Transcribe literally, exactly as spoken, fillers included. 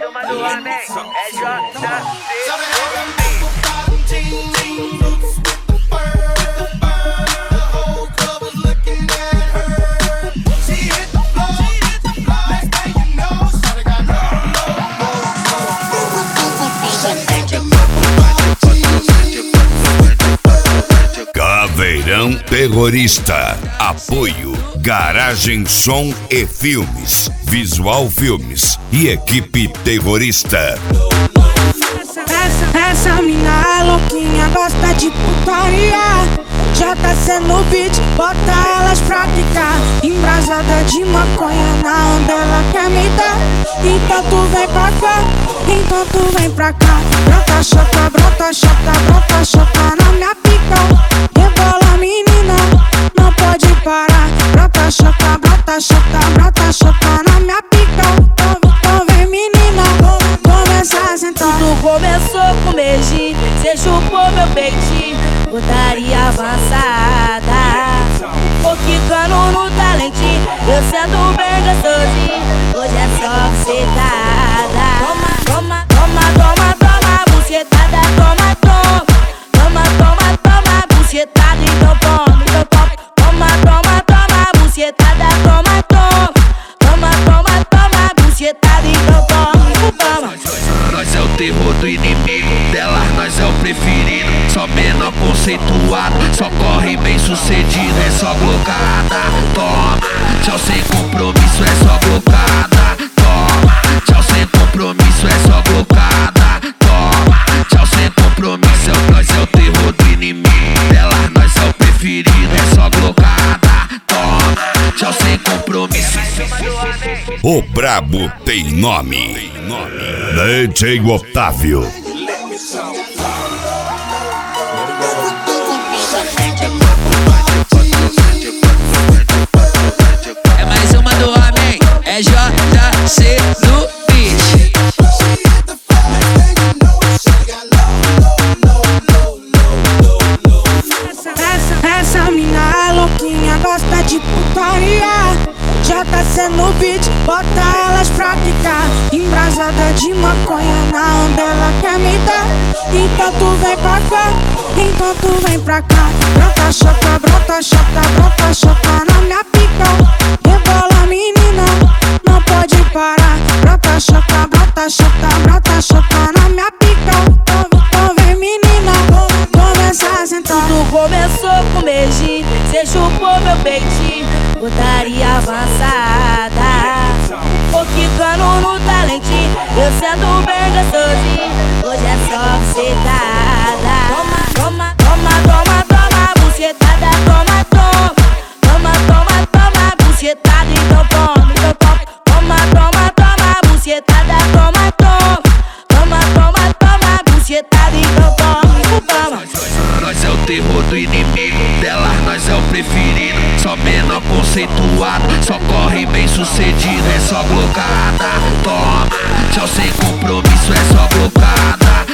turma do homem é J C. Caveirão Terrorista. Apoio Garagem Som e Filmes, Visual Filmes e Equipe Terrorista. Essa, essa mina é louquinha, gosta de putaria. Já tá sendo beat, bota elas pra quicar. Embrasada de maconha, na onda ela quer me dar. Então tu vem pra cá, então tu vem pra cá. Brota chota, brota chota, brota chota na minha pica. Rebola menina, não pode parar. Brota chota, brota chota, brota chota na minha pica. Então vem menina, começa a sentar. Tudo começou com beijinho, cê chupou meu peitinho. Putaria avançada, tô quicando no talentinho. Eu sendo bem gostosinho, hoje é só bucetada. Toma, toma, toma, toma, toma, bucetada, toma, toma. Toma, toma, toma, bucetada, então toma, então toma. Toma, toma, toma, bucetada, toma, toma. Toma, toma, toma, bucetada, então toma, então toma. Nós é o terror do inimigo, delas nós é o preferido. Só menor conceituado, só corre bem sucedido. É só glocada, toma. Tchau sem compromisso, é só glocada, toma. Tchau sem compromisso, é só glocada, toma. Tchau sem compromisso, é, nós é o terror do inimigo. Delas nós é o preferido, é só glocada, toma. Tchau sem compromisso. O brabo tem nome. D J Otávio. É mais uma do homem, é J C no beat. Essa, essa mina é louquinha, gosta de putaria. Já tá sendo beat, bota elas pra quicar. Embrasada de maconha, na onda ela quer me dar. Então tu vem pra cá, então tu vem pra cá. Brota chota, brota chota, brota chota na minha pica. Rebola menina, não pode parar. Brota chota, brota chota, brota chota na minha pica. Então vem menina, começa a sentar. Tudo começou com beijinho, cê chupou meu peitinho. Putaria avançada, tô quicando no talentinho. Eu sendo bem gostosinho, hoje é só bucetada. Toma, toma, toma, toma, toma, bucetada, toma, toma. Toma, toma, toma, bucetada, então toma, então toma. Toma, toma, toma, bucetada, toma, toma. Toma, toma, toma, bucetada, então toma, então toma. Nós é o terror do inimigo, delas nós é o preferido. Só menor conceituado, só corre bem sucedido. É só glocada, toma. Tchau sem compromisso, é só glocada,